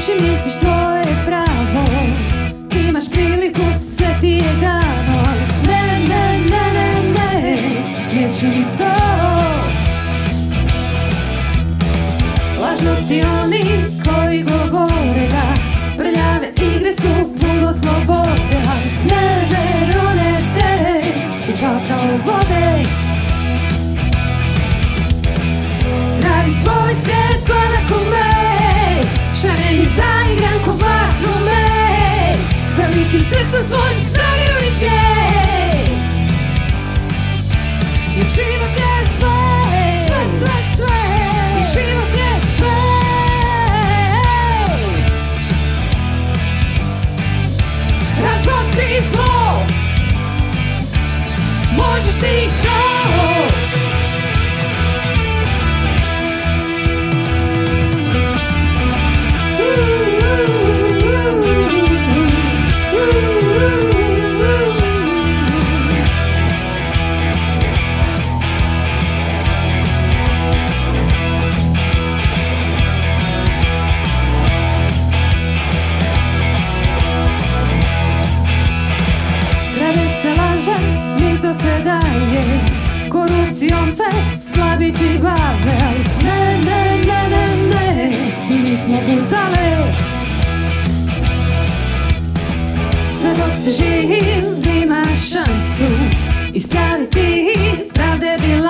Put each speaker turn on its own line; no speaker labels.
Piši, misliš, tvoje je pravo. Imaš priliku, sve ti je dano. Ne, neću ni to. Lažno ti oni koji govore da prljave igre su puno slobode. Ne verone te upao kao vode. Radi svoj svijet sladak u me, šareni zaigran ko vatrume. Velikim srcem svojim zagrli svijet. Jer život je sve, jer život je sve. Razotkri zlo, možeš ti to. Korupcijom se slabići bave. Ne, mi nismo budale. Sve dok si živ imaš šansu ispraviti pravde bile.